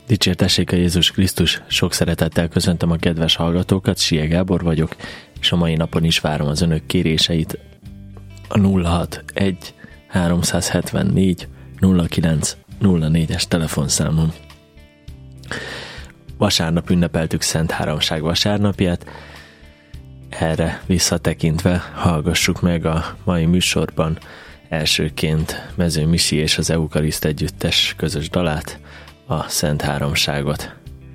Dicsértessék a Jézus Krisztus, sok szeretettel köszöntöm a kedves hallgatókat, Sia Gábor vagyok, és a mai napon is várom az önök kéréseit a 061 374 09 04-es telefonszámon. Vasárnap ünnepeltük Szent Háromság vasárnapját, erre visszatekintve hallgassuk meg a mai műsorban elsőként Mező Misi és az Eukariszt együttes közös dalát, a Szent Háromságot.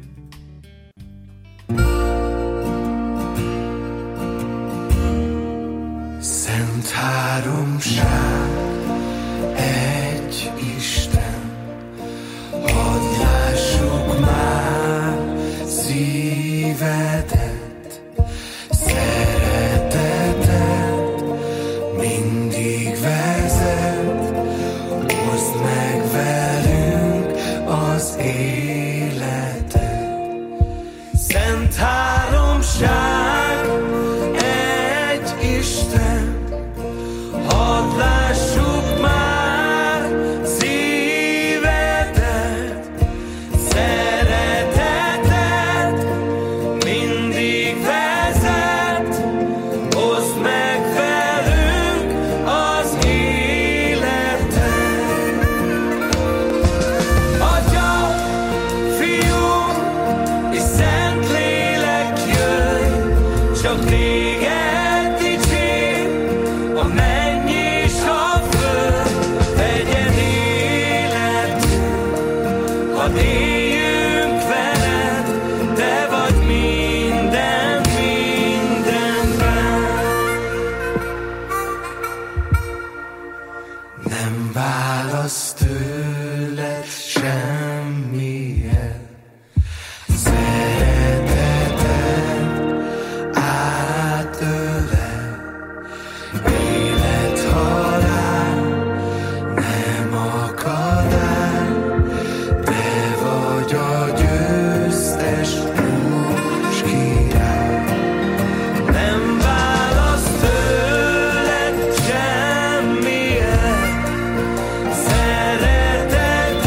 Szent Háromság, egy Isten, hadd lássuk már szívedet, szereteted mindig vezet, oszd meg velünk az életet. Szent Háromság, egy Isten, hadd lássuk már szívedet, szereteted mindig vezet, oszd meg velünk az életet. Atya, Fiú és Szentlélek jöjj, csak téged dicsér a menny és a föld, vegyen életünk, hadd éljünk veled, te vagy minden mindenben. Nem válasz tőled semmilyen, szereteted átölel, élet-halál nem akadály, te vagy a győztes hús király. Nem válasz tőled semmilyen, szereteted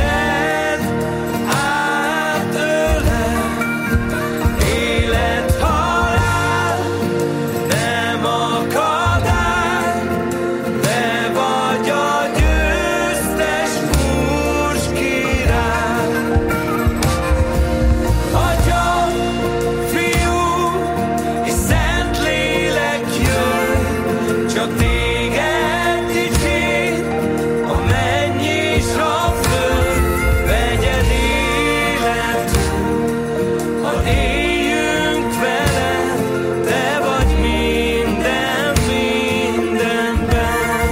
átölel, élet-halál nem akadály, te vagy a győztes hús király. Atya, Fiú és Szentlélek jöjj, csak téged dicsér a menny és a föld, vegyen életünk, hadd éljünk veled, te vagy minden mindenben.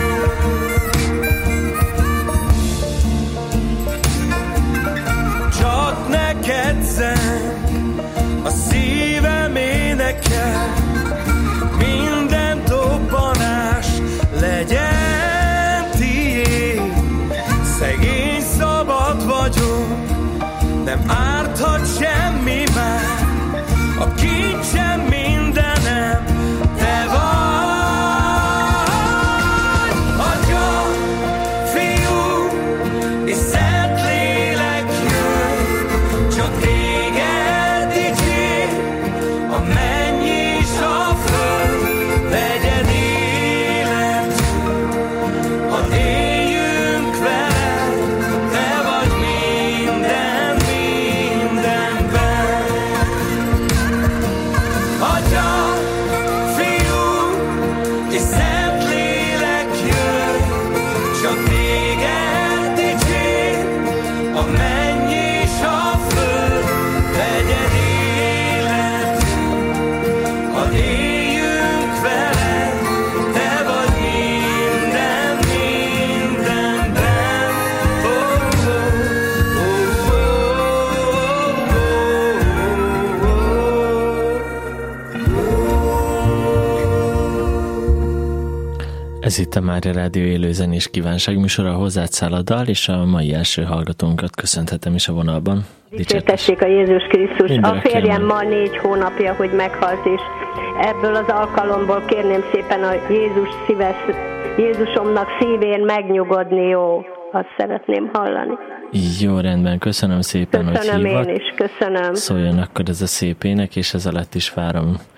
Csak neked zeng a szívem énekel, minden dobbanás legyen tiéd. Szegény szabad vagyok, nem árthat semmi már, a kincsem mindenem te vagy. Atya, Fiú és Szentlélek jöjj, csak téged dicsér a menny és a föld, legyen életünk, hadd éljünk veled, te vagy minden mindenben. Atya, Fiú és Szentlélek jöjj, csak téged dicsér a menny és a föld, legyen életünk, hadd éljünk veled, te vagy minden mindenben. Oh, Ez itt a Mária Rádió élőzenés kívánságműsora, hozzád száll a dal, és a mai első hallgatónkat köszönhetem is a vonalban. Dicsértessék a Jézus Krisztus. A Mindenek férjem jelen. ma 4 hónapja, hogy meghalt, és ebből az alkalomból kérném szépen a Jézusomnak szívén megnyugodni, jó? Azt szeretném hallani. Jó, rendben, köszönöm szépen, Köszönöm hogy hívott. én is, köszönöm. Szóljon akkor ez a szép ének, és ez alatt is várom